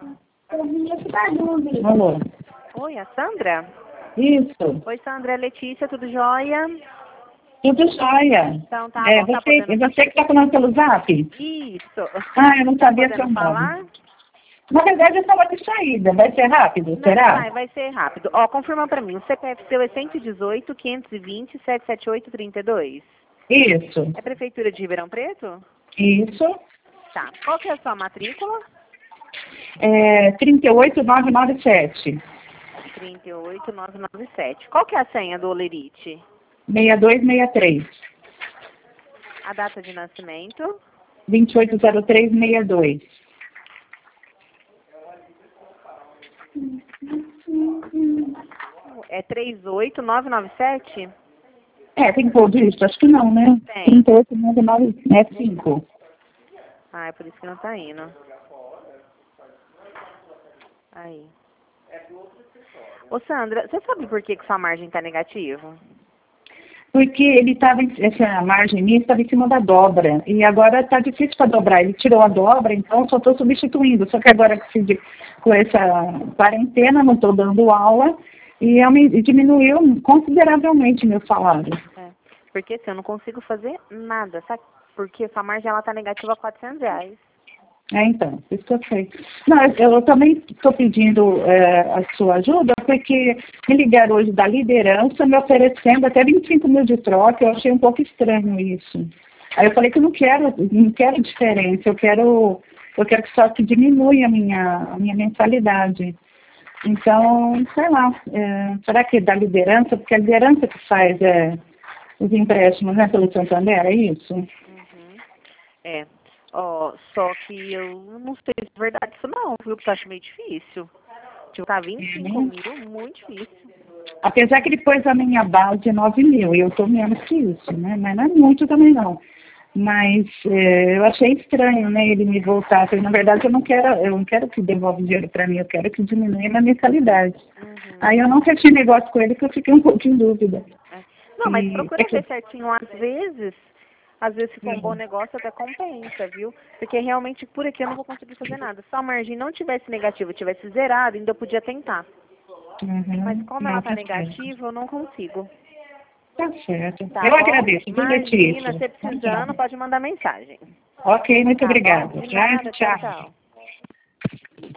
Alô? Oi, a Sandra? Isso. Oi, Sandra, é Letícia, tudo jóia? Tudo jóia. Então tá É bom, tá você, podendo... você que está falando pelo Zap? Isso. Ah, eu não Tá sabia seu podendo nome. falar? Na verdade, eu estava de saída. Vai ser rápido, será? Vai ser rápido. Ó, confirma pra mim, o CPF seu é 118 520 778 32. Isso. É Prefeitura de Ribeirão Preto? Isso. Tá. Qual que é a sua matrícula? 38997. 38997. Qual que é a senha do Olerite? 6263. A data de nascimento? 280362. É 38997? Tem que pôr disso? Acho que não, né? Tem. 38995. Ah, é por isso que não tá indo. Aí. Ô, Sandra, você sabe por que sua margem tá negativa? Porque essa margem minha estava em cima da dobra. E agora está difícil para dobrar. Ele tirou a dobra, então só estou substituindo. Só que agora com essa quarentena, não estou dando aula e diminuiu consideravelmente meu salário. Porque assim, eu não consigo fazer nada, sabe? Porque sua margem ela tá negativa a R$400. Então, isso que eu sei. Não, eu também estou pedindo a sua ajuda, porque me ligaram hoje da liderança me oferecendo até 25 mil de troca. Eu achei um pouco estranho isso. Aí eu falei que eu não quero diferença, eu quero que só que diminua a minha mensalidade. Então, sei lá, será que é da liderança? Porque a liderança que faz os empréstimos, né, pelo Santander, é isso? Uhum. Ó, só que eu não sei se é verdade isso não, viu? Porque eu acho meio difícil. Tipo, tá 25 mil, muito difícil. Apesar que ele pôs a minha base de 9 mil, e eu estou menos que isso, né? Mas não é muito também não. Mas eu achei estranho, né, ele me voltar. Na verdade, eu não quero que devolva o dinheiro para mim, eu quero que diminua a minha mensalidade. Uhum. Aí eu não fechei negócio com ele, porque eu fiquei um pouco em dúvida. Não, mas procura ver certinho às vezes se for um bom negócio até compensa, viu? Porque realmente por aqui eu não vou conseguir fazer nada. Se a margem não tivesse negativa, tivesse zerado, ainda eu podia tentar. Mas como ela tá negativa, eu não consigo. Tá certo. Tá Eu bom? agradeço, viu, Letícia? Imagina, você precisando, pode mandar mensagem. Ok, muito Tá bom? obrigada. De nada, tchau, Tchau. tchau.